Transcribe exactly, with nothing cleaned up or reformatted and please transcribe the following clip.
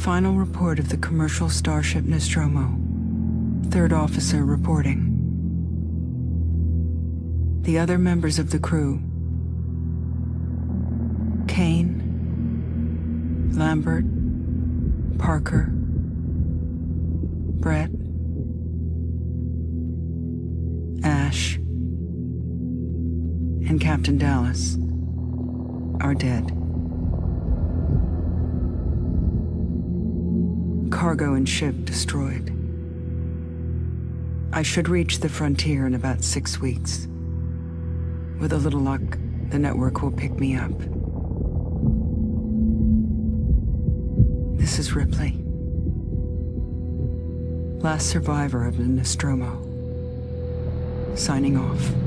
Final report of the commercial starship Nostromo. Third officer reporting. The other members of the crew: Kane, Lambert, Parker, Brett, Ash, and Captain Dallas are dead. Cargo and ship destroyed. I should reach the frontier in about six weeks. With a little luck, the network will pick me up. This is Ripley, last survivor of the Nostromo, signing off.